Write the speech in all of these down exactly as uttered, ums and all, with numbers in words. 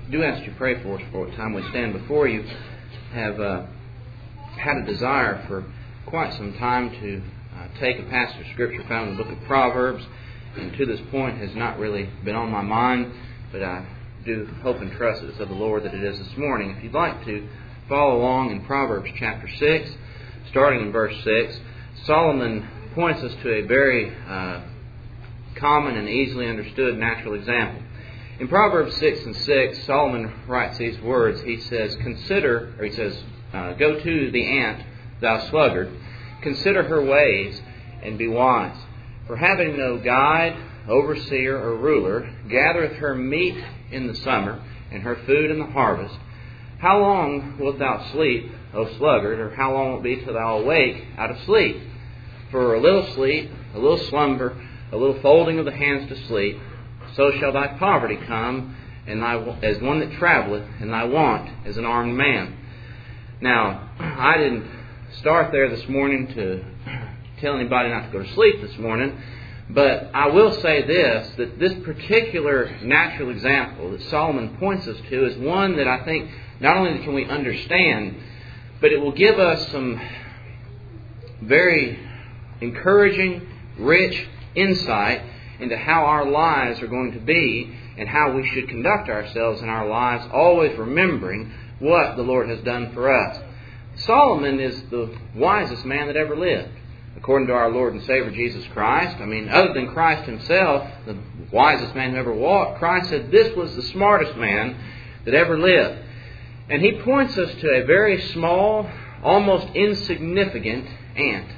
do ask you to pray for us for a time we stand before you. Have uh, had a desire for quite some time to uh, take a passage of Scripture found in the book of Proverbs, and to this point has not really been on my mind, but I do hope and trust that it's of the Lord that it is this morning. If you'd like to follow along in Proverbs chapter six, starting in verse six, Solomon points us to a very uh, common and easily understood natural example. In Proverbs six and six, Solomon writes these words. He says, Consider, or he says, uh, Go to the ant, thou sluggard, consider her ways, and be wise. For having no guide, overseer, or ruler, gathereth her meat in the summer, and her food in the harvest. How long wilt thou sleep, O sluggard, or how long will it be till thou awake out of sleep? For a little sleep, a little slumber, a little folding of the hands to sleep, so shall thy poverty come, and thy as one that travelleth, and thy want as an armed man. Now, I didn't start there this morning to tell anybody not to go to sleep this morning, but I will say this, that this particular natural example that Solomon points us to is one that I think not only can we understand, but it will give us some very encouraging, rich insight into how our lives are going to be and how we should conduct ourselves in our lives, always remembering what the Lord has done for us. Solomon is the wisest man that ever lived, according to our Lord and Savior Jesus Christ. I mean, other than Christ himself, the wisest man who ever walked, Christ said this was the smartest man that ever lived. And he points us to a very small, almost insignificant ant.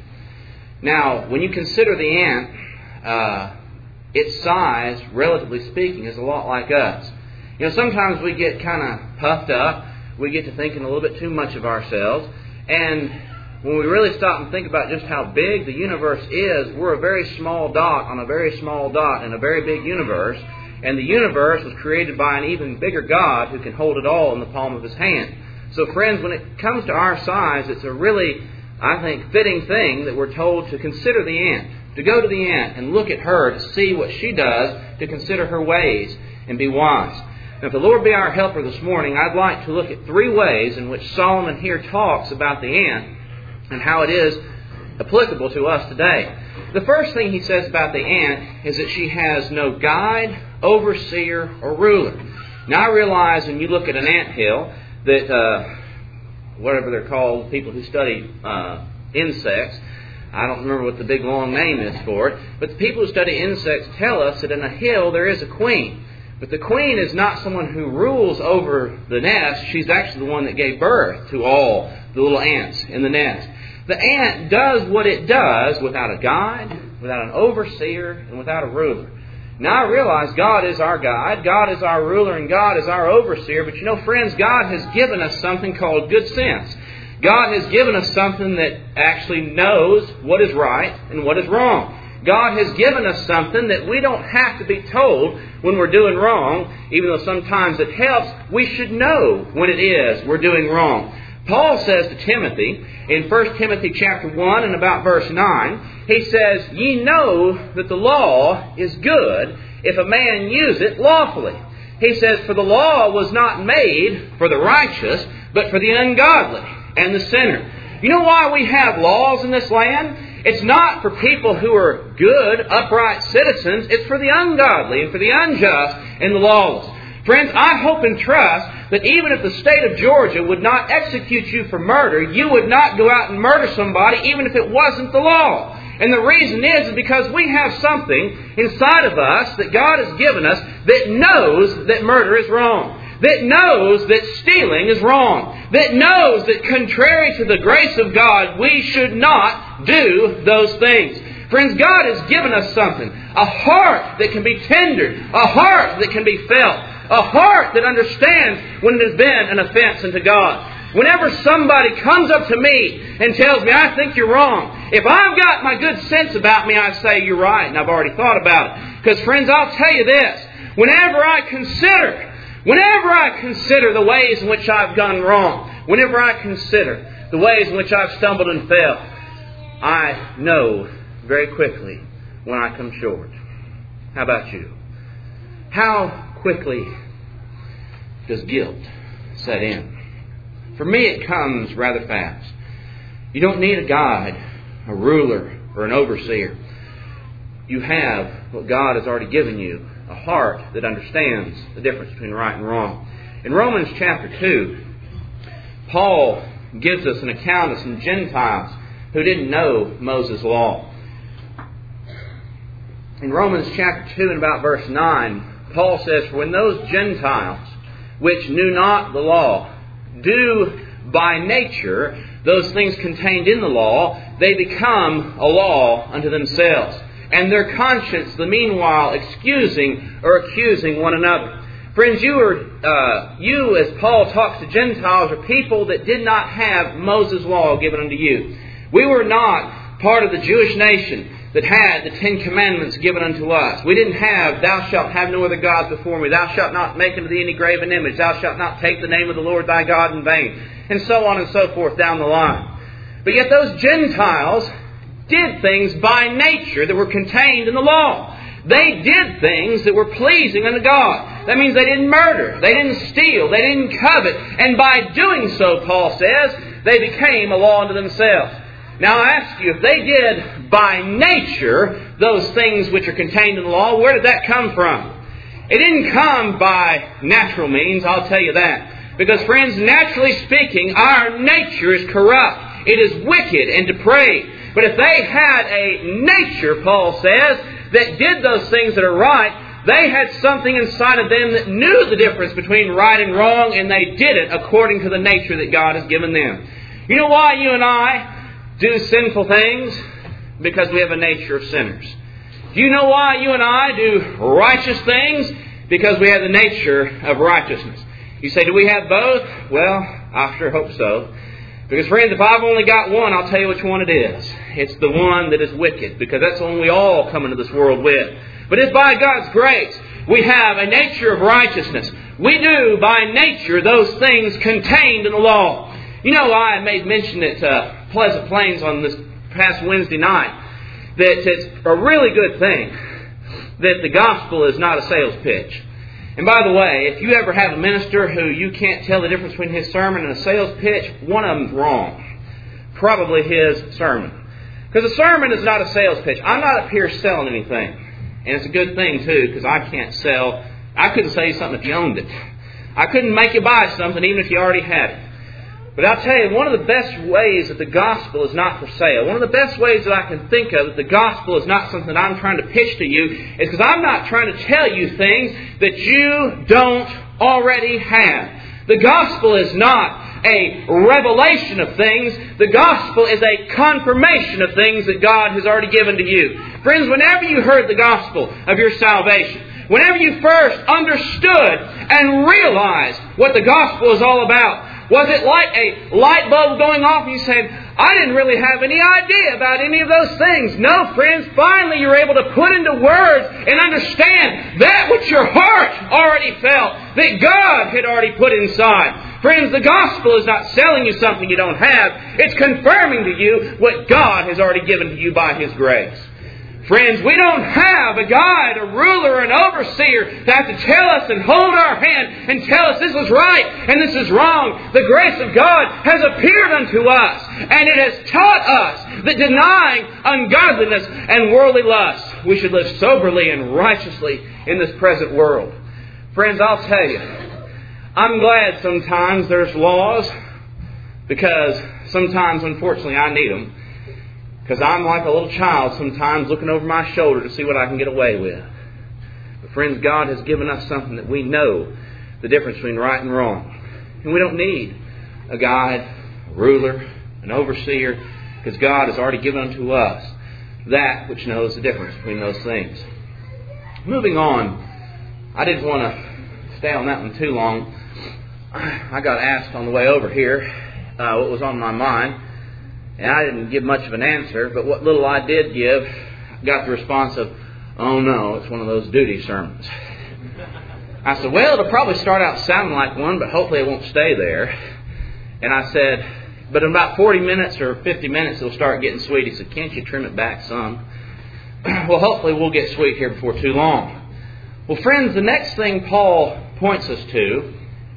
Now, when you consider the ant, uh, its size, relatively speaking, is a lot like us. You know, sometimes we get kind of puffed up. We get to thinking a little bit too much of ourselves. And when we really stop and think about just how big the universe is, we're a very small dot on a very small dot in a very big universe. And the universe was created by an even bigger God who can hold it all in the palm of His hand. So friends, when it comes to our size, it's a really, I think, fitting thing that we're told to consider the ant. To go to the ant and look at her to see what she does, to consider her ways and be wise. Now, if the Lord be our helper this morning, I'd like to look at three ways in which Solomon here talks about the ant and how it is applicable to us today. The first thing he says about the ant is that she has no guide, overseer, or ruler. Now, I realize when you look at an anthill that, uh, whatever they're called, people who study uh, insects, I don't remember what the big long name is for it, but the people who study insects tell us that in a hill there is a queen. But the queen is not someone who rules over the nest. She's actually the one that gave birth to all the little ants in the nest. The ant does what it does without a guide, without an overseer, and without a ruler. Now I realize God is our guide, God is our ruler, and God is our overseer. But you know, friends, God has given us something called good sense. God has given us something that actually knows what is right and what is wrong. God has given us something that we don't have to be told when we're doing wrong, even though sometimes it helps. We should know when it is we're doing wrong. Paul says to Timothy in First Timothy chapter one and about verse nine, he says, Ye know that the law is good if a man use it lawfully. He says, For the law was not made for the righteous, but for the ungodly and the sinner. You know why we have laws in this land? It's not for people who are good, upright citizens. It's for the ungodly and for the unjust and the lawless. Friends, I hope and trust that even if the state of Georgia would not execute you for murder, you would not go out and murder somebody even if it wasn't the law. And the reason is, is because we have something inside of us that God has given us that knows that murder is wrong. That knows that stealing is wrong. That knows that contrary to the grace of God, we should not do those things. Friends, God has given us something. A heart that can be tendered. A heart that can be felt. A heart that understands when it has been an offense unto God. Whenever somebody comes up to me and tells me, I think you're wrong, if I've got my good sense about me, I say, you're right, and I've already thought about it. Because, friends, I'll tell you this. Whenever I consider... Whenever I consider the ways in which I've gone wrong, whenever I consider the ways in which I've stumbled and fell, I know very quickly when I come short. How about you? How quickly does guilt set in. For me, it comes rather fast. You don't need a guide, a ruler, or an overseer. You have what God has already given you, a heart that understands the difference between right and wrong. In Romans chapter two, Paul gives us an account of some Gentiles who didn't know Moses' law. In Romans chapter two and about verse nine, Paul says, "For when those Gentiles which knew not the law do by nature those things contained in the law, they become a law unto themselves, and their conscience the meanwhile excusing or accusing one another." Friends, you are uh, you, as Paul talks to Gentiles, are people that did not have Moses' law given unto you. We were not part of the Jewish nation that had the Ten Commandments given unto us. We didn't have, "Thou shalt have no other gods before me. Thou shalt not make unto thee any graven image. Thou shalt not take the name of the Lord thy God in vain." And so on and so forth down the line. But yet those Gentiles did things by nature that were contained in the law. They did things that were pleasing unto God. That means they didn't murder. They didn't steal. They didn't covet. And by doing so, Paul says, they became a law unto themselves. Now I ask you, if they did by nature those things which are contained in the law, where did that come from? It didn't come by natural means, I'll tell you that. Because friends, naturally speaking, our nature is corrupt. It is wicked and depraved. But if they had a nature, Paul says, that did those things that are right, they had something inside of them that knew the difference between right and wrong, and they did it according to the nature that God has given them. You know why you and I do sinful things? Because we have a nature of sinners. Do you know why you and I do righteous things? Because we have the nature of righteousness. You say, do we have both? Well, I sure hope so. Because friends, if I've only got one, I'll tell you which one it is. It's the one that is wicked, because that's the one we all come into this world with. But if by God's grace we have a nature of righteousness, we do by nature those things contained in the law. You know, I made mention at uh, Pleasant Plains on this past Wednesday night that it's a really good thing that the gospel is not a sales pitch. And by the way, if you ever have a minister who you can't tell the difference between his sermon and a sales pitch, one of them's wrong. Probably his sermon. Because a sermon is not a sales pitch. I'm not up here selling anything. And it's a good thing too, because I can't sell. I couldn't sell you something if you owned it. I couldn't make you buy something even if you already had it. But I'll tell you, one of the best ways that the gospel is not for sale, one of the best ways that I can think of that the gospel is not something that I'm trying to pitch to you, is because I'm not trying to tell you things that you don't already have. The gospel is not a revelation of things. The gospel is a confirmation of things that God has already given to you. Friends, whenever you heard the gospel of your salvation, whenever you first understood and realized what the gospel is all about, was it like a light bulb going off and you saying, I didn't really have any idea about any of those things? No, friends, finally you're able to put into words and understand that which your heart already felt, that God had already put inside. Friends, the gospel is not selling you something you don't have. It's confirming to you what God has already given to you by His grace. Friends, we don't have a guide, a ruler, an overseer that has to tell us and hold our hand and tell us this is right and this is wrong. The grace of God has appeared unto us, and it has taught us that denying ungodliness and worldly lust, we should live soberly and righteously in this present world. Friends, I'll tell you, I'm glad sometimes there's laws, because sometimes, unfortunately, I need them. Because I'm like a little child sometimes looking over my shoulder to see what I can get away with. But friends, God has given us something that we know the difference between right and wrong. And we don't need a guide, a ruler, an overseer, because God has already given unto us that which knows the difference between those things. Moving on, I didn't want to stay on that one too long. I got asked on the way over here uh, what was on my mind. And I didn't give much of an answer, but what little I did give got the response of, oh no, it's one of those duty sermons. I said, well, it'll probably start out sounding like one, but hopefully it won't stay there. And I said, but in about forty minutes or fifty minutes, it'll start getting sweet. He said, can't you trim it back some? Well, hopefully we'll get sweet here before too long. Well, friends, the next thing Paul points us to,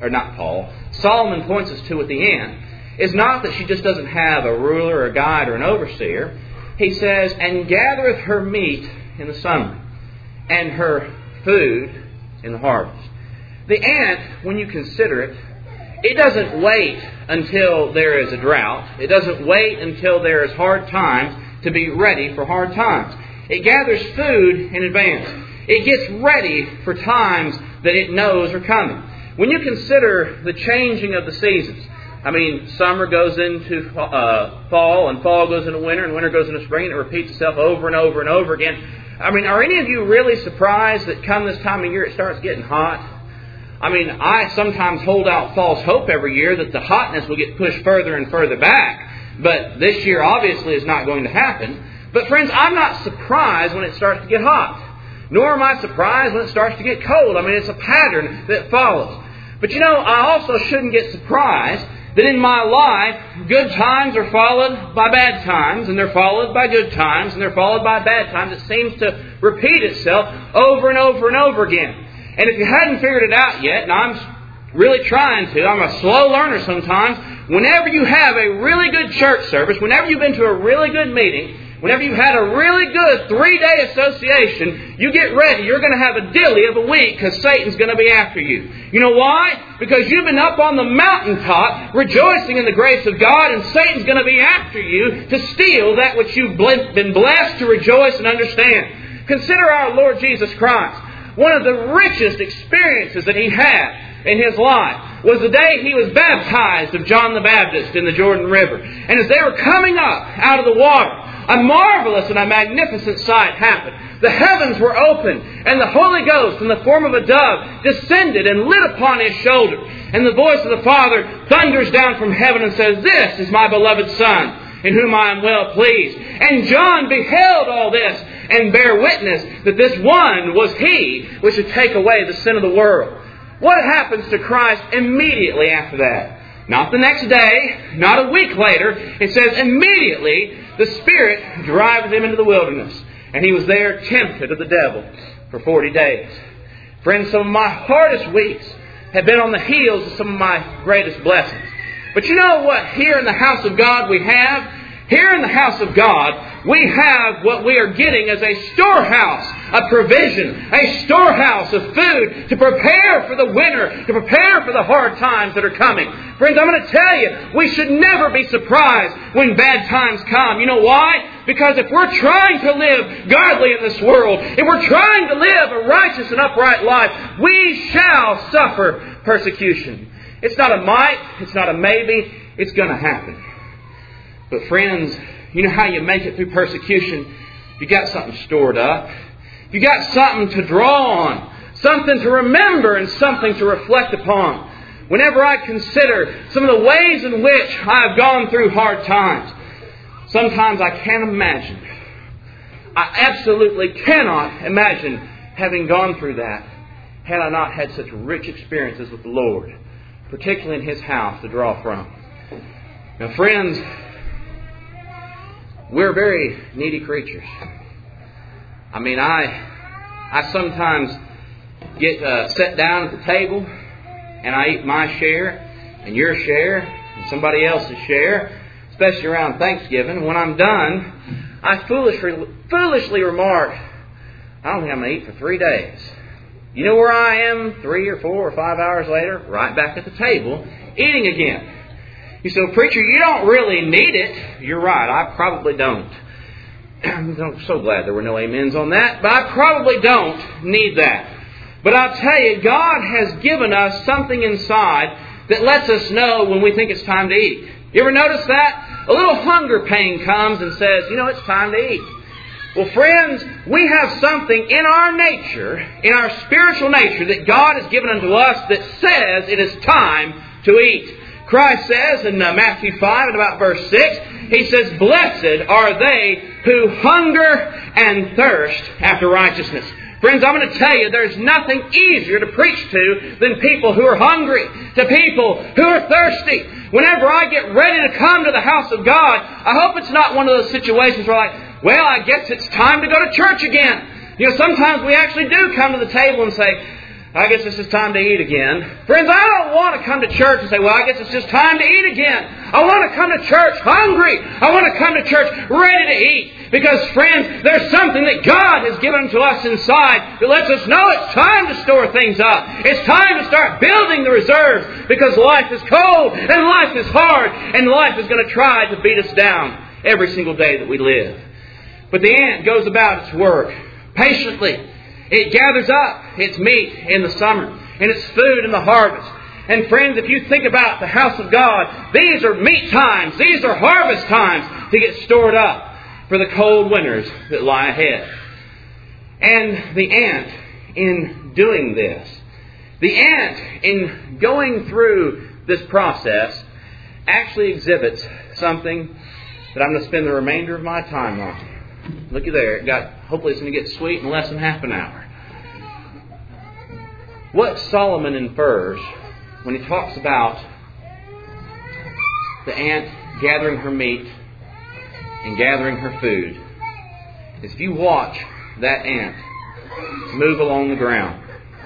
or not Paul, Solomon points us to at the end, is not that she just doesn't have a ruler or a guide or an overseer. He says, and gathereth her meat in the summer, and her food in the harvest. The ant, when you consider it, it doesn't wait until there is a drought. It doesn't wait until there is hard times to be ready for hard times. It gathers food in advance. It gets ready for times that it knows are coming. When you consider the changing of the seasons, I mean, summer goes into uh, fall, and fall goes into winter, and winter goes into spring, and it repeats itself over and over and over again. I mean, are any of you really surprised that come this time of year it starts getting hot? I mean, I sometimes hold out false hope every year that the hotness will get pushed further and further back. But this year obviously is not going to happen. But friends, I'm not surprised when it starts to get hot. Nor am I surprised when it starts to get cold. I mean, it's a pattern that follows. But you know, I also shouldn't get surprised that in my life, good times are followed by bad times, and they're followed by good times, and they're followed by bad times. It seems to repeat itself over and over and over again. And if you hadn't figured it out yet, and I'm really trying to, I'm a slow learner sometimes, whenever you have a really good church service, whenever you've been to a really good meeting, whenever you've had a really good three-day association, you get ready. You're going to have a dilly of a week because Satan's going to be after you. You know why? Because you've been up on the mountaintop rejoicing in the grace of God, and Satan's going to be after you to steal that which you've been blessed to rejoice and understand. Consider our Lord Jesus Christ. One of the richest experiences that He had in His life was the day He was baptized of John the Baptist in the Jordan River. And as they were coming up out of the water, a marvelous and a magnificent sight happened. The heavens were opened, and the Holy Ghost in the form of a dove descended and lit upon His shoulder. And the voice of the Father thunders down from heaven and says, "This is my beloved Son, in whom I am well pleased." And John beheld all this and bare witness that this one was He which should take away the sin of the world. What happens to Christ immediately after that? Not the next day, not a week later. It says immediately the Spirit driveth Him into the wilderness. And He was there tempted of the devil for forty days. Friends, some of my hardest weeks have been on the heels of some of my greatest blessings. But you know what here in the house of God we have? Here in the house of God, we have what we are getting as a storehouse of provision, a storehouse of food to prepare for the winter, to prepare for the hard times that are coming. Friends, I'm going to tell you, we should never be surprised when bad times come. You know why? Because if we're trying to live godly in this world, if we're trying to live a righteous and upright life, we shall suffer persecution. It's not a might, it's not a maybe, it's going to happen. But friends, you know how you make it through persecution? You got something stored up. You got something to draw on. Something to remember and something to reflect upon. Whenever I consider some of the ways in which I have gone through hard times, sometimes I can't imagine. I absolutely cannot imagine having gone through that had I not had such rich experiences with the Lord, particularly in His house to draw from. Now, friends, we're very needy creatures. I mean, I I sometimes get uh, set down at the table and I eat my share and your share and somebody else's share, especially around Thanksgiving. When I'm done, I foolishly, foolishly remark, I don't think I'm going to eat for three days. You know where I am three or four or five hours later? Right back at the table, eating again. You say, preacher, you don't really need it. You're right, I probably don't. I'm so glad there were no amens on that, but I probably don't need that. But I'll tell you, God has given us something inside that lets us know when we think it's time to eat. You ever notice that? A little hunger pain comes and says, you know, it's time to eat. Well, friends, we have something in our nature, in our spiritual nature, that God has given unto us that says it is time to eat. Christ says in Matthew five and about verse six, He says, "Blessed are they who hunger and thirst after righteousness." Friends, I'm going to tell you, there's nothing easier to preach to than people who are hungry, to people who are thirsty. Whenever I get ready to come to the house of God, I hope it's not one of those situations where like, well, I guess it's time to go to church again. You know, sometimes we actually do come to the table and say, I guess it's just time to eat again. Friends, I don't want to come to church and say, well, I guess it's just time to eat again. I want to come to church hungry. I want to come to church ready to eat. Because, friends, there's something that God has given to us inside that lets us know it's time to store things up. It's time to start building the reserves, because life is cold and life is hard and life is going to try to beat us down every single day that we live. But the ant goes about its work patiently. It gathers up its meat in the summer and its food in the harvest. And friends, if you think about the house of God, these are meat times. These are harvest times to get stored up for the cold winters that lie ahead. And the ant, in doing this, the ant, in going through this process, actually exhibits something that I'm going to spend the remainder of my time on. Looky there. It got, hopefully it's going to get sweet in less than half an hour. What Solomon infers when he talks about the ant gathering her meat and gathering her food is, if you watch that ant move along the ground,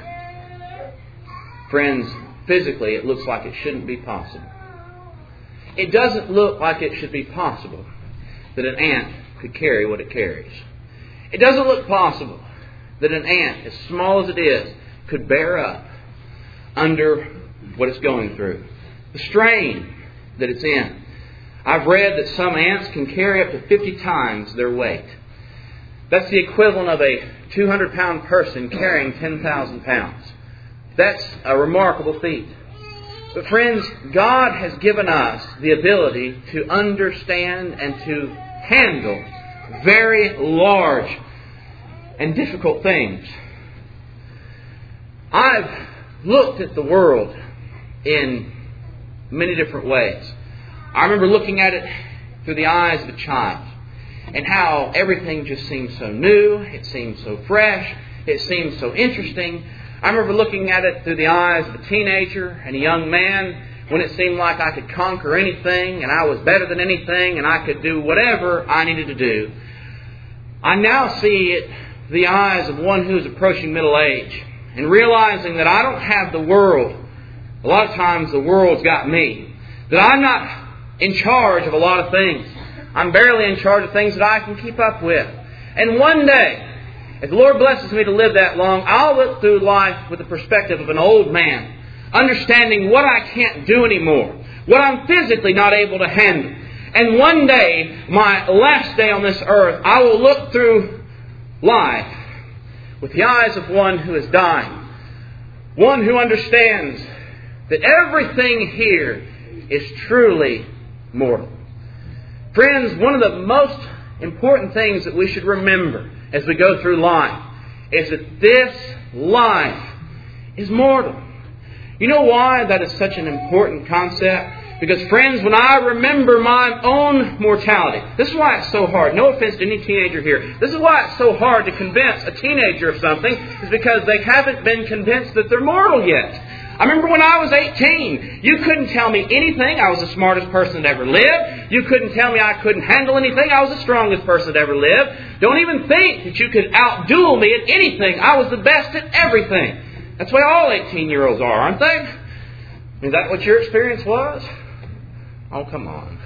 friends, physically it looks like it shouldn't be possible. It doesn't look like it should be possible that an ant could carry what it carries. It doesn't look possible that an ant, as small as it is, could bear up under what it's going through. The strain that it's in. I've read that some ants can carry up to fifty times their weight. That's the equivalent of a two hundred pound person carrying ten thousand pounds. That's a remarkable feat. But friends, God has given us the ability to understand and to handle very large and difficult things. I've looked at the world in many different ways. I remember looking at it through the eyes of a child, and how everything just seemed so new, it seemed so fresh, it seemed so interesting. I remember looking at it through the eyes of a teenager and a young man, when it seemed like I could conquer anything and I was better than anything and I could do whatever I needed to do. I now see it through the eyes of one who is approaching middle age, and realizing that I don't have the world. A lot of times the world's got me. That I'm not in charge of a lot of things. I'm barely in charge of things that I can keep up with. And one day, if the Lord blesses me to live that long, I'll look through life with the perspective of an old man, understanding what I can't do anymore, what I'm physically not able to handle. And one day, my last day on this earth, I will look through life with the eyes of one who is dying. One who understands that everything here is truly mortal. Friends, one of the most important things that we should remember as we go through life is that this life is mortal. You know why that is such an important concept? Because, friends, when I remember my own mortality, this is why it's so hard. No offense to any teenager here. This is why it's so hard to convince a teenager of something, is because they haven't been convinced that they're mortal yet. I remember when I was eighteen, you couldn't tell me anything. I was the smartest person that ever lived. You couldn't tell me I couldn't handle anything. I was the strongest person that ever lived. Don't even think that you could outduel me at anything. I was the best at everything. That's what all eighteen-year-olds are, aren't they? Is that what your experience was? Oh, come on.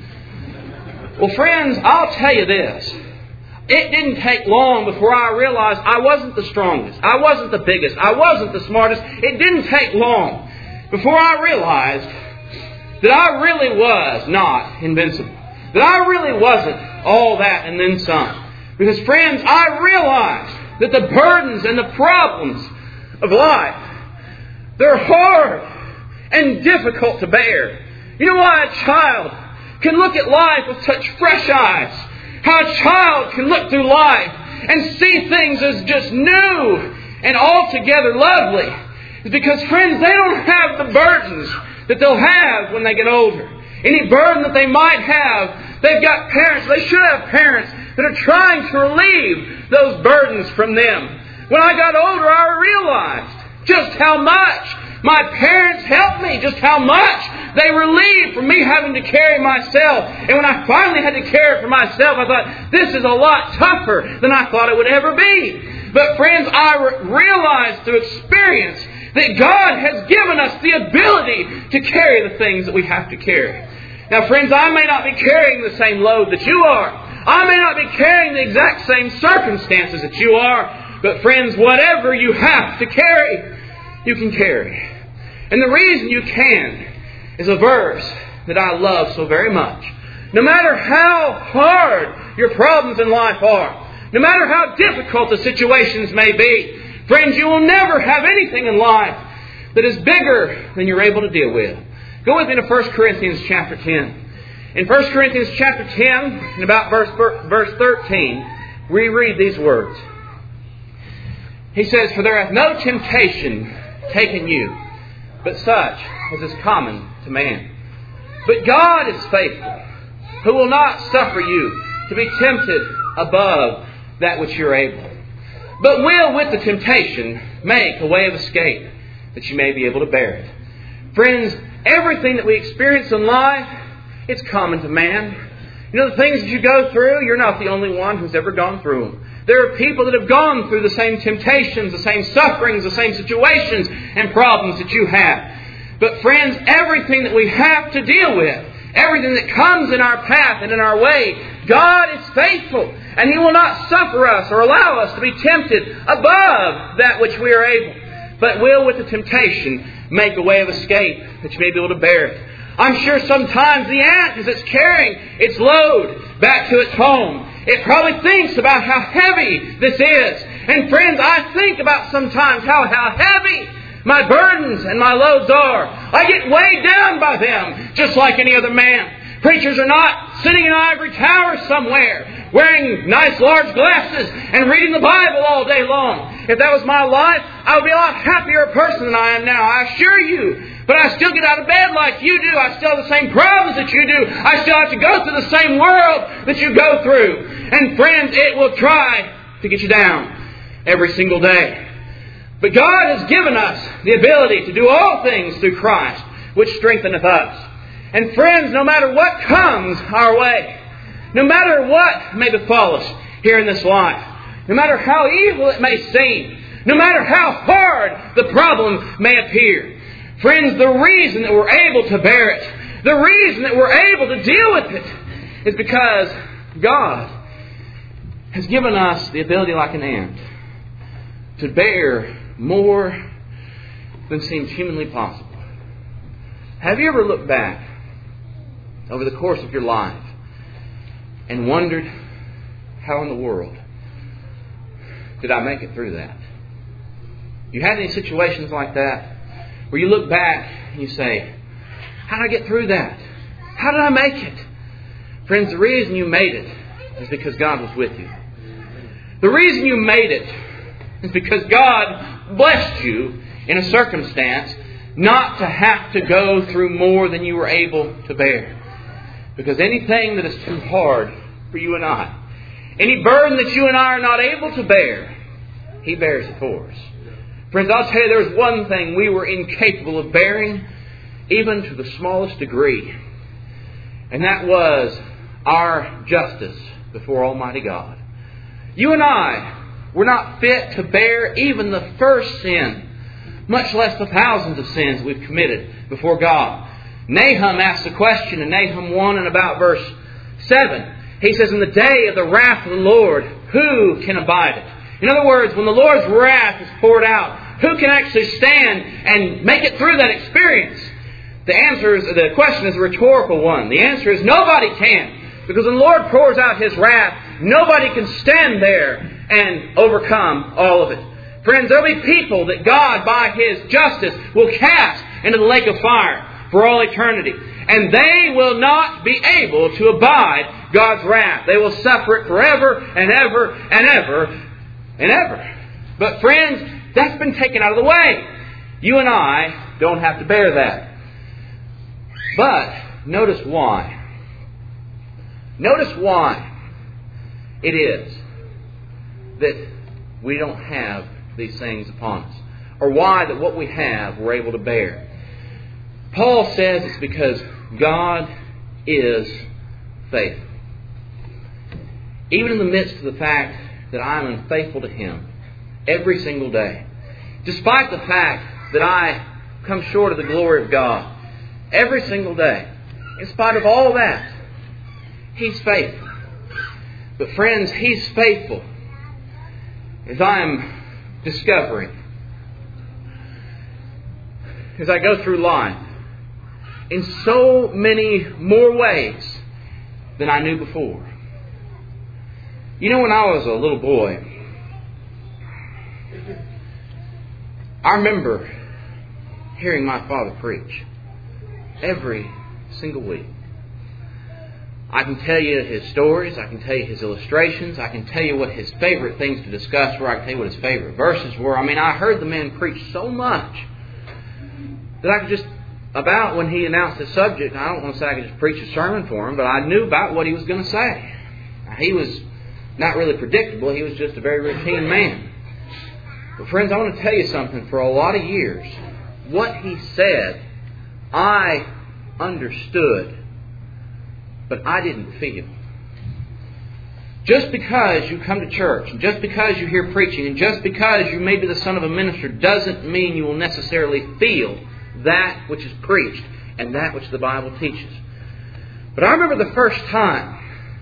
Well, friends, I'll tell you this. It didn't take long before I realized I wasn't the strongest. I wasn't the biggest. I wasn't the smartest. It didn't take long before I realized that I really was not invincible. That I really wasn't all that and then some. Because, friends, I realized that the burdens and the problems of life, they're hard and difficult to bear. You know why a child can look at life with such fresh eyes? How a child can look through life and see things as just new and altogether lovely. It's because, friends, they don't have the burdens that they'll have when they get older. Any burden that they might have, they've got parents. They should have parents that are trying to relieve those burdens from them. When I got older, I realized just how much my parents helped me, just how much they relieved from me having to carry myself. And when I finally had to care for myself, I thought, this is a lot tougher than I thought it would ever be. But friends, I re- realize through experience that God has given us the ability to carry the things that we have to carry. Now friends, I may not be carrying the same load that you are. I may not be carrying the exact same circumstances that you are. But friends, whatever you have to carry, you can carry. And the reason you can is a verse that I love so very much. No matter how hard your problems in life are, no matter how difficult the situations may be, friends, you will never have anything in life that is bigger than you're able to deal with. Go with me to First Corinthians chapter ten. In First Corinthians chapter ten, in about verse, verse thirteen, we read these words. He says, "For there hath no temptation taken you, but such as is common to man. But God is faithful, who will not suffer you to be tempted above that which you're able, but will with the temptation make a way of escape, that you may be able to bear it." Friends, everything that we experience in life, it's common to man. You know, the things that you go through, you're not the only one who's ever gone through them. There are people that have gone through the same temptations, the same sufferings, the same situations and problems that you have. But friends, everything that we have to deal with, everything that comes in our path and in our way, God is faithful. And He will not suffer us or allow us to be tempted above that which we are able, but will with the temptation make a way of escape, that you may be able to bear it. I'm sure sometimes the ant, as it's carrying its load back to its home, it probably thinks about how heavy this is. And friends, I think about sometimes how, how heavy my burdens and my loads are. I get weighed down by them, just like any other man. Preachers are not sitting in an ivory tower somewhere, wearing nice large glasses and reading the Bible all day long. If that was my life, I would be a lot happier person than I am now, I assure you. But I still get out of bed like you do. I still have the same problems that you do. I still have to go through the same world that you go through. And friends, it will try to get you down every single day. But God has given us the ability to do all things through Christ, which strengtheneth us. And friends, no matter what comes our way, no matter what may befall us here in this life, no matter how evil it may seem, no matter how hard the problem may appear, friends, the reason that we're able to bear it, the reason that we're able to deal with it, is because God has given us the ability, like an ant, to bear more than seems humanly possible. Have you ever looked back over the course of your life and wondered, how in the world did I make it through that? You had any situations like that where you look back and you say, how did I get through that? How did I make it? Friends, the reason you made it is because God was with you. The reason you made it is because God blessed you in a circumstance not to have to go through more than you were able to bear. Because anything that is too hard for you and I, any burden that you and I are not able to bear, He bears it for us. Friends, I'll tell you, there's one thing we were incapable of bearing, even to the smallest degree. And that was our justice before Almighty God. You and I were not fit to bear even the first sin, much less the thousands of sins we've committed before God. Nahum asks a question in Nahum one and about verse seven. He says, "In the day of the wrath of the Lord, who can abide it?" In other words, when the Lord's wrath is poured out, who can actually stand and make it through that experience? The answer is, the question is a rhetorical one. The answer is nobody can. Because when the Lord pours out His wrath, nobody can stand there and overcome all of it. Friends, there will be people that God, by His justice, will cast into the lake of fire for all eternity. And they will not be able to abide God's wrath. They will suffer it forever and ever and ever and ever. But friends, that's been taken out of the way. You and I don't have to bear that. But notice why. Notice why it is that we don't have these things upon us. Or why that what we have we're able to bear. Paul says it's because God is faithful. Even in the midst of the fact that I'm unfaithful to Him, every single day. Despite the fact that I come short of the glory of God every single day, in spite of all that, He's faithful. But friends, He's faithful as I am discovering, as I go through life, in so many more ways than I knew before. You know, when I was a little boy, I remember hearing my father preach every single week. I can tell you his stories, I can tell you his illustrations, I can tell you what his favorite things to discuss were, I can tell you what his favorite verses were. I mean, I heard the man preach so much that I could just, about when he announced the subject, I don't want to say I could just preach a sermon for him, but I knew about what he was going to say. Now, he was not really predictable, he was just a very routine man. But friends, I want to tell you something. For a lot of years, what he said, I understood, but I didn't feel. Just because you come to church, and just because you hear preaching, and just because you may be the son of a minister, doesn't mean you will necessarily feel that which is preached and that which the Bible teaches. But I remember the first time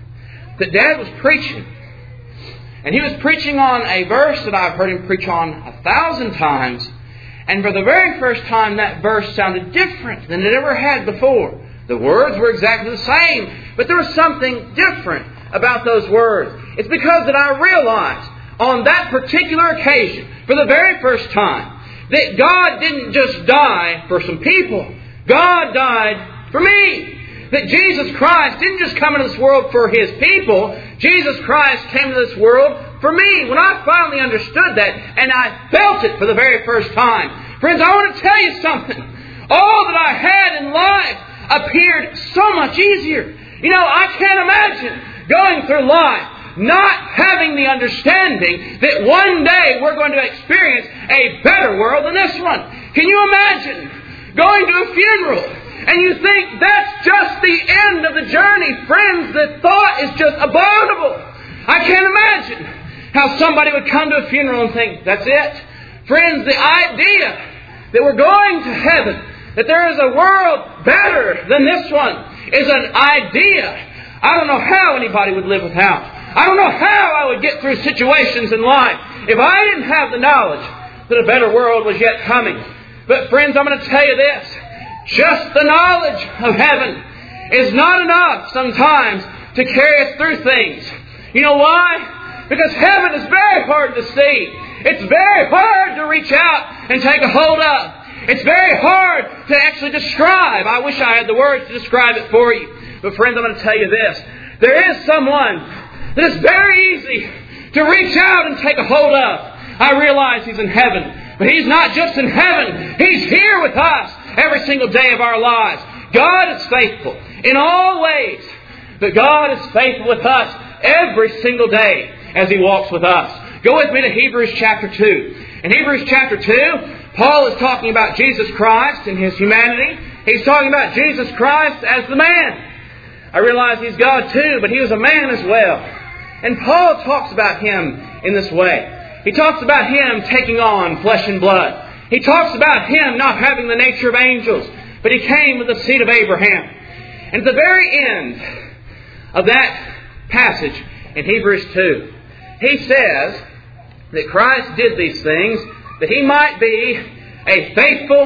that Dad was preaching, and he was preaching on a verse that I've heard him preach on a thousand times, and for the very first time that verse sounded different than it ever had before. The words were exactly the same, but there was something different about those words. It's because that I realized on that particular occasion, for the very first time, that God didn't just die for some people. God died for me. That Jesus Christ didn't just come into this world for His people. Jesus Christ came into this world for me. When I finally understood that, and I felt it for the very first time, friends, I want to tell you something. All that I had in life appeared so much easier. You know, I can't imagine going through life not having the understanding that one day we're going to experience a better world than this one. Can you imagine going to a funeral and you think that's just the end of the journey? Friends, the thought is just abominable. I can't imagine how somebody would come to a funeral and think, that's it. Friends, the idea that we're going to heaven, that there is a world better than this one, is an idea I don't know how anybody would live without. I don't know how I would get through situations in life if I didn't have the knowledge that a better world was yet coming. But friends, I'm going to tell you this. Just the knowledge of heaven is not enough sometimes to carry us through things. You know why? Because heaven is very hard to see. It's very hard to reach out and take a hold of. It's very hard to actually describe. I wish I had the words to describe it for you. But friends, I'm going to tell you this. There is someone that is very easy to reach out and take a hold of. I realize He's in heaven. But He's not just in heaven. He's here with us every single day of our lives. God is faithful in all ways. But God is faithful with us every single day as He walks with us. Go with me to Hebrews chapter two. In Hebrews chapter two, Paul is talking about Jesus Christ and His humanity. He's talking about Jesus Christ as the man. I realize He's God too, but He was a man as well. And Paul talks about Him in this way. He talks about Him taking on flesh and blood. He talks about Him not having the nature of angels, but He came with the seed of Abraham. And at the very end of that passage in Hebrews two, he says that Christ did these things that He might be a faithful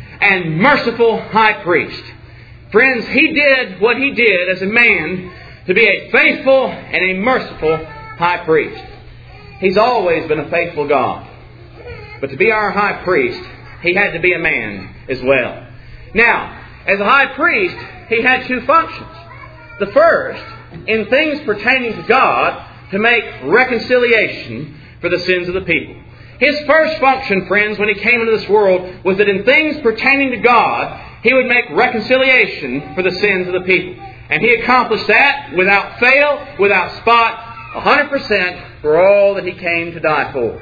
and merciful high priest. Friends, He did what He did as a man to be a faithful and a merciful high priest. He's always been a faithful God. But to be our high priest, He had to be a man as well. Now, as a high priest, He had two functions. The first, in things pertaining to God, to make reconciliation for the sins of the people. His first function, friends, when He came into this world, was that in things pertaining to God, He would make reconciliation for the sins of the people. And He accomplished that without fail, without spot, one hundred percent for all that He came to die for.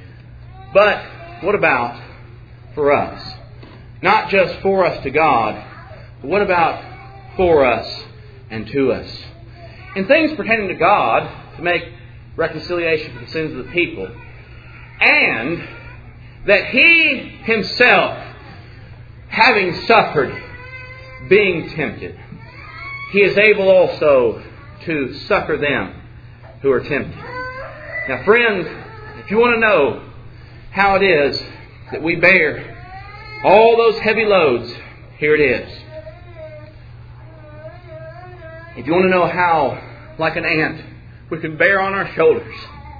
But what about for us? Not just for us to God, but what about for us and to us? In things pertaining to God, to make reconciliation for the sins of the people, and that He Himself, having suffered, being tempted, He is able also to succor them who are tempted. Now, friends, if you want to know how it is that we bear all those heavy loads, here it is. If you want to know how, like an ant, we can bear on our shoulders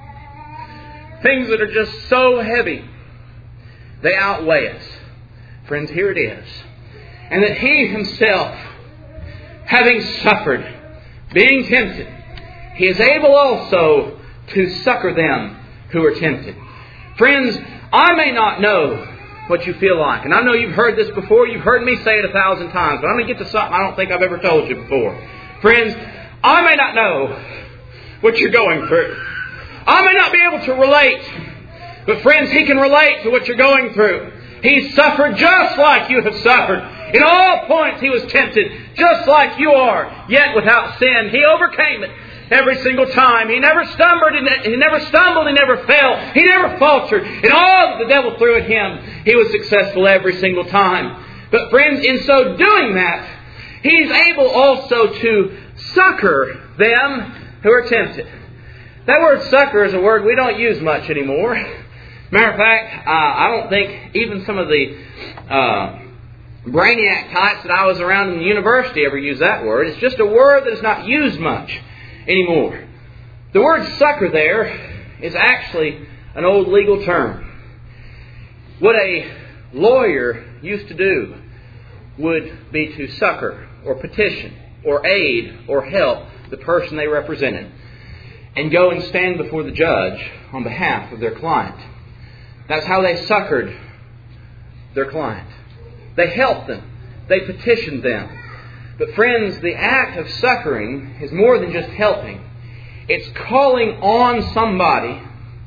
things that are just so heavy, they outweigh us. Friends, here it is. And that He Himself, having suffered, being tempted, He is able also to succor them who are tempted. Friends, I may not know what you feel like. And I know you've heard this before. You've heard me say it a thousand times. But I'm going to get to something I don't think I've ever told you before. Friends, I may not know what you're going through. I may not be able to relate. But friends, He can relate to what you're going through. He suffered just like you have suffered. In all points He was tempted, just like you are, yet without sin. He overcame it every single time. He never stumbled, He never stumbled, He never fell, He never faltered. In all that the devil threw at Him, He was successful every single time. But friends, in so doing that, He's able also to succor them who are tempted. That word succor is a word we don't use much anymore. Matter of fact, uh, I don't think even some of the uh, brainiac types that I was around in the university ever use that word. It's just a word that is not used much anymore. The word succor there is actually an old legal term. What a lawyer used to do would be to succor or petition or aid or help the person they represented and go and stand before the judge on behalf of their client. That's how they succored their client. They helped them. They petitioned them. But friends, the act of succoring is more than just helping. It's calling on somebody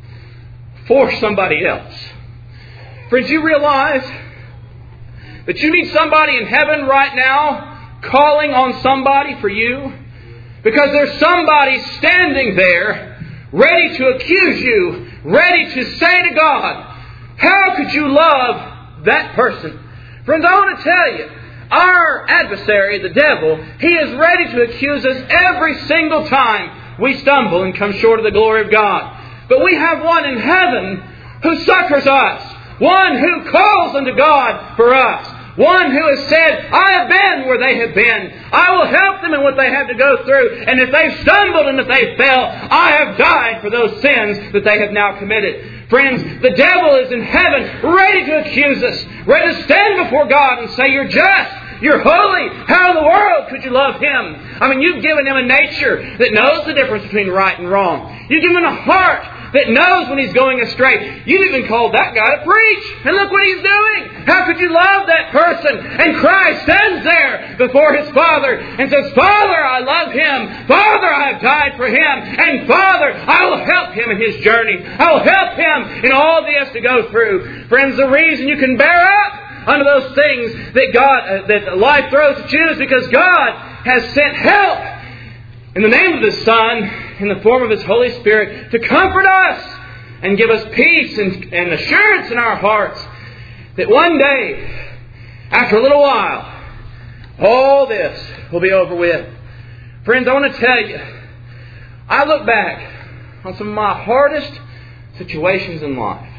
for somebody else. Friends, you realize that you need somebody in heaven right now calling on somebody for you? Because there's somebody standing there ready to accuse you, ready to say to God, how could you love that person? Friends, I want to tell you, our adversary, the devil, he is ready to accuse us every single time we stumble and come short of the glory of God. But we have one in heaven who succors us, one who calls unto God for us, one who has said, I have been where they have been. I will help them in what they have to go through. And if they've stumbled and if they fell, I have died for those sins that they have now committed. Friends, the devil is in heaven ready to accuse us, ready to stand before God and say, you're just, you're holy. How in the world could you love Him? I mean, you've given Him a nature that knows the difference between right and wrong. You've given Him a heart that knows when he's going astray. You've even called that guy to preach. And look what he's doing. How could you love that person? And Christ stands there before His Father and says, Father, I love him. Father, I have died for him. And Father, I will help him in his journey. I will help him in all that he has to go through. Friends, the reason you can bear up under those things that God, uh, that life throws at you is because God has sent help in the name of His Son, in the form of His Holy Spirit, to comfort us and give us peace and, and assurance in our hearts that one day, after a little while, all this will be over with. Friends, I want to tell you, I look back on some of my hardest situations in life.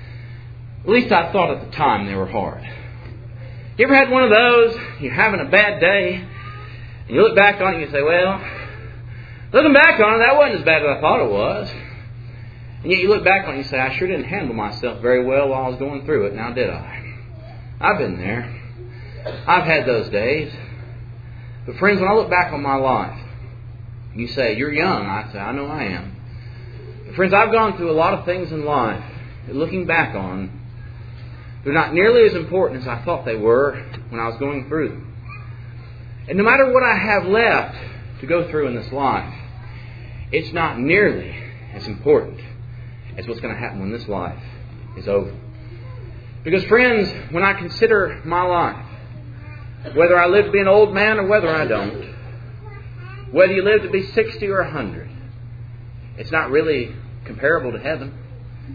At least I thought at the time they were hard. You ever had one of those? You're having a bad day, and you look back on it and you say, well, looking back on it, that wasn't as bad as I thought it was. And yet you look back on it and you say, I sure didn't handle myself very well while I was going through it, now did I? I've been there. I've had those days. But friends, when I look back on my life, you say, you're young. I say, I know I am. But friends, I've gone through a lot of things in life that looking back on, they're not nearly as important as I thought they were when I was going through them. And no matter what I have left to go through in this life, it's not nearly as important as what's going to happen when this life is over. Because friends, when I consider my life, whether I live to be an old man or whether I don't, whether you live to be sixty or one hundred, it's not really comparable to heaven.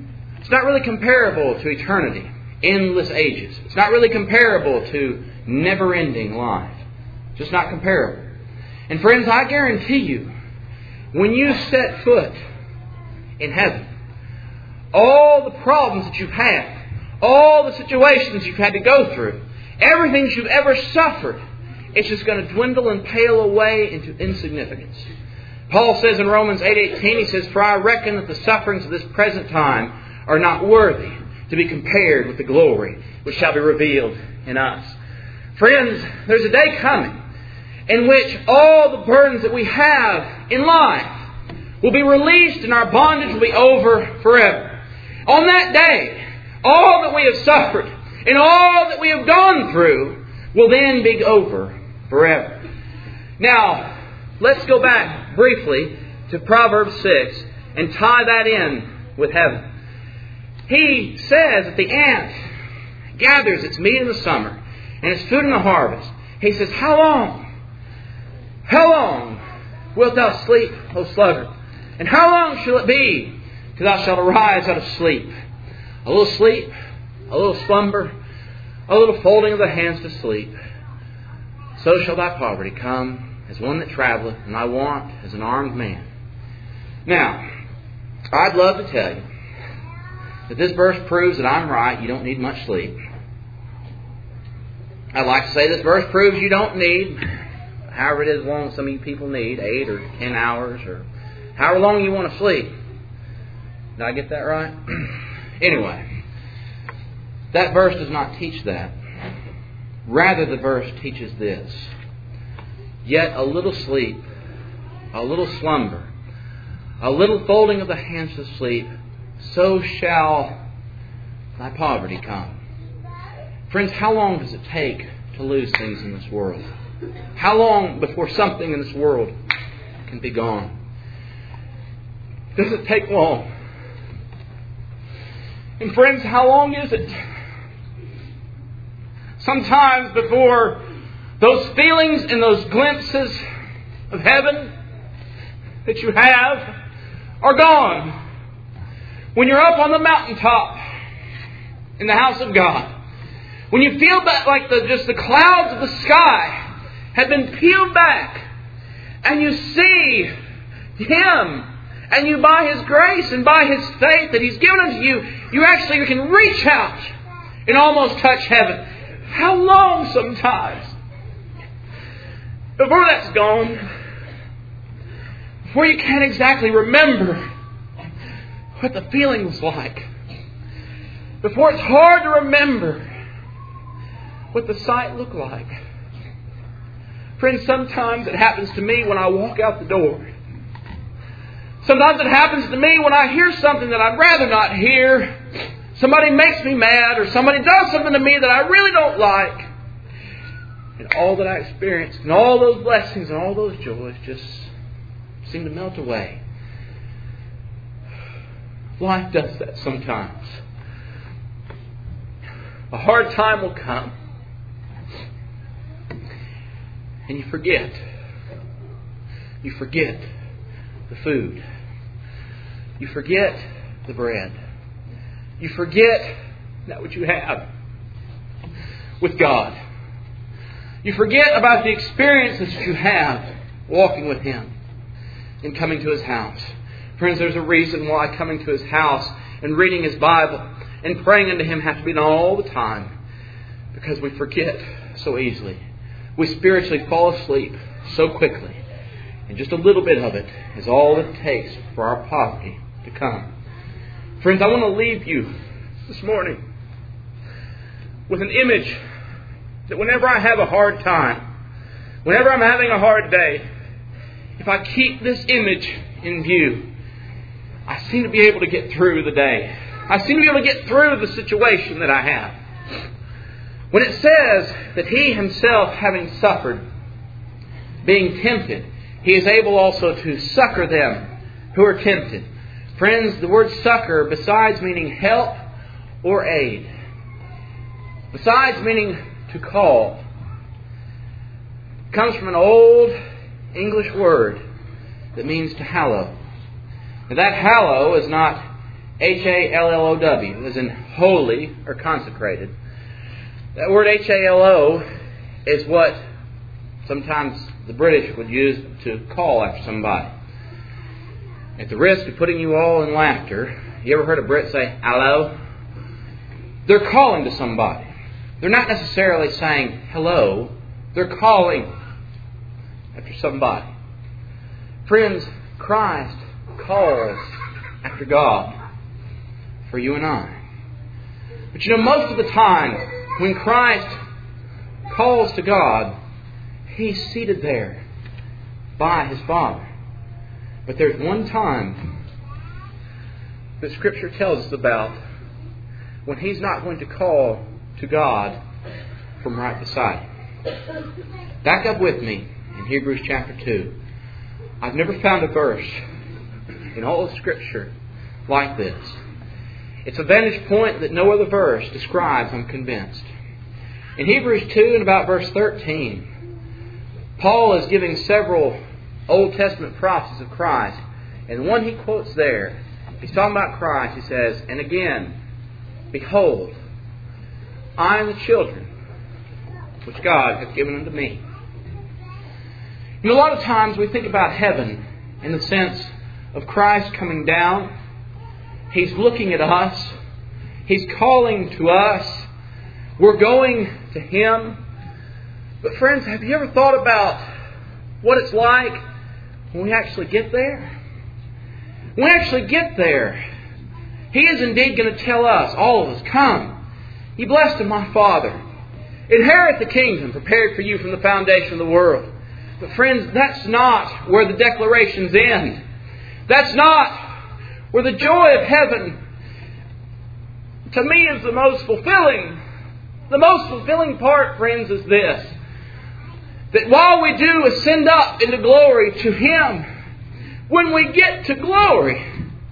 It's not really comparable to eternity, endless ages. It's not really comparable to never-ending life. It's just not comparable. And friends, I guarantee you, when you set foot in heaven, all the problems that you've had, all the situations you've had to go through, everything you've ever suffered, it's just going to dwindle and pale away into insignificance. Paul says in Romans eight eighteen, he says, "For I reckon that the sufferings of this present time are not worthy to be compared with the glory which shall be revealed in us." Friends, there's a day coming in which all the burdens that we have in life will be released and our bondage will be over forever. On that day, all that we have suffered and all that we have gone through will then be over forever. Now, let's go back briefly to Proverbs six and tie that in with heaven. He says that the ant gathers its meat in the summer and its food in the harvest. He says, "How long? How long wilt thou sleep, O sluggard? And how long shall it be till thou shalt arise out of sleep? A little sleep, a little slumber, a little folding of the hands to sleep. So shall thy poverty come as one that travelleth, and thy want as an armed man." Now, I'd love to tell you that this verse proves that I'm right. You don't need much sleep. I'd like to say this verse proves you don't need, however it is long some of you people need, eight or ten hours or however long you want to sleep. Did I get that right? Anyway, that verse does not teach that. Rather, the verse teaches this: "Yet a little sleep, a little slumber, a little folding of the hands to sleep, so shall thy poverty come." Friends, how long does it take to lose things in this world? How long before something in this world can be gone? Does it take long? And friends, how long is it? Sometimes before those feelings and those glimpses of heaven that you have are gone. When you're up on the mountaintop in the house of God, when you feel that like the, just the clouds of the sky have been peeled back, and you see Him, and you by His grace and by His faith that He's given unto you, you actually can reach out and almost touch heaven. How long sometimes before that's gone, before you can't exactly remember what the feeling was like, before it's hard to remember what the sight looked like. Friends, sometimes it happens to me when I walk out the door. Sometimes it happens to me when I hear something that I'd rather not hear. Somebody makes me mad, or somebody does something to me that I really don't like. And all that I experienced, and all those blessings and all those joys just seem to melt away. Life does that sometimes. A hard time will come, and you forget. You forget the food. You forget the bread. You forget that what you have with God. You forget about the experiences that you have walking with Him and coming to His house. Friends, there's a reason why coming to His house and reading His Bible and praying unto Him have to be done all the time. Because we forget so easily. We spiritually fall asleep so quickly. And just a little bit of it is all it takes for our poverty to come. Friends, I want to leave you this morning with an image that whenever I have a hard time, whenever I'm having a hard day, if I keep this image in view, I seem to be able to get through the day. I seem to be able to get through the situation that I have. When it says that He Himself, having suffered, being tempted, He is able also to succor them who are tempted. Friends, the word succor, besides meaning help or aid, besides meaning to call, comes from an old English word that means to hallow. Now that hallow is not H A L L O W, as in holy or consecrated. That word H A L O is what sometimes the British would use to call after somebody. At the risk of putting you all in laughter, you ever heard a Brit say, hello? They're calling to somebody. They're not necessarily saying hello. They're calling after somebody. Friends, Christ calls after God for you and I. But you know, most of the time, when Christ calls to God, He's seated there by His Father. But there's one time that Scripture tells us about when He's not going to call to God from right beside Him. Back up with me in Hebrews chapter two. I've never found a verse in all of Scripture like this. It's a vantage point that no other verse describes, I'm convinced. In Hebrews two and about verse thirteen, Paul is giving several Old Testament prophecies of Christ. And the one he quotes there, he's talking about Christ. He says, and again, behold, I am the children which God hath given unto me. You know, a lot of times we think about heaven in the sense of Christ coming down. He's looking at us. He's calling to us. We're going to Him. But friends, have you ever thought about what it's like when we actually get there? When we actually get there, He is indeed going to tell us, all of us, come, ye blessed of my Father, inherit the kingdom prepared for you from the foundation of the world. But friends, that's not where the declarations end. That's not where the joy of heaven, to me, is the most fulfilling. The most fulfilling part, friends, is this. That while we do ascend up into glory to Him, when we get to glory,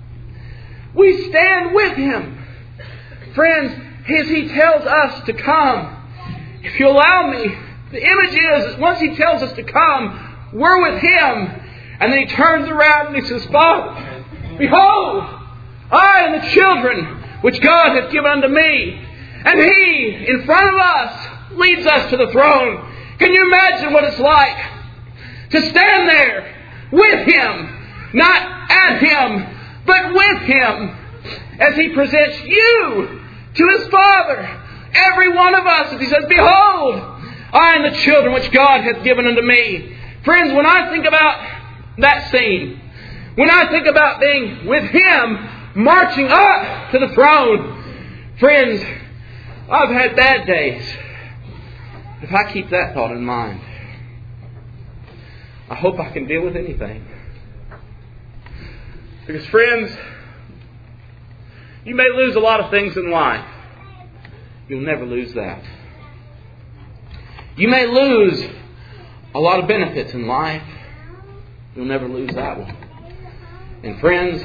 we stand with Him. Friends, as He tells us to come, if you allow me, the image is that once He tells us to come, we're with Him. And then He turns around and He says, Father, behold, I and the children which God hath given unto me. And He, in front of us, leads us to the throne. Can you imagine what it's like to stand there with Him, not at Him, but with Him, as He presents you to His Father, every one of us, as He says, behold, I and the children which God hath given unto me. Friends, when I think about that scene, when I think about being with Him, marching up to the throne, friends, I've had bad days. If I keep that thought in mind, I hope I can deal with anything. Because friends, you may lose a lot of things in life. You'll never lose that. You may lose a lot of benefits in life. You'll never lose that one. And friends,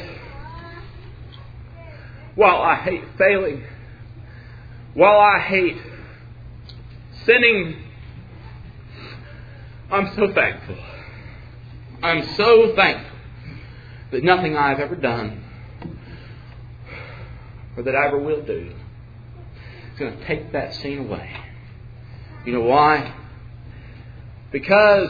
while I hate failing, while I hate sinning, I'm so thankful. I'm so thankful that nothing I've ever done or that I ever will do is going to take that sin away. You know why? Because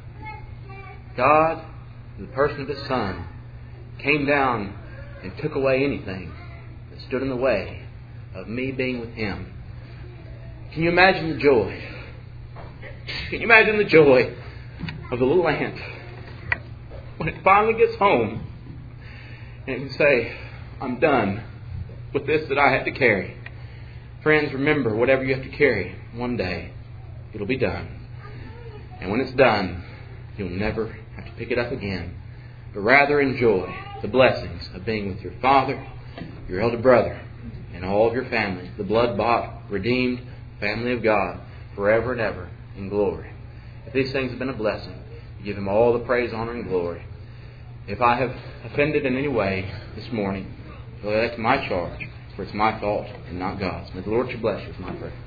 God, in the person of His Son, came down and took away anything that stood in the way of me being with Him. Can you imagine the joy? Can you imagine the joy of the little ant when it finally gets home and it can say, I'm done with this that I had to carry. Friends, remember, whatever you have to carry, one day it'll be done. And when it's done, you'll never have to pick it up again, but rather enjoy the blessings of being with your father, your elder brother, and all of your family, the blood-bought, redeemed family of God, forever and ever in glory. If these things have been a blessing, give Him all the praise, honor, and glory. If I have offended in any way this morning, well, that's my charge, for it's my fault and not God's. May the Lord bless you, is my prayer.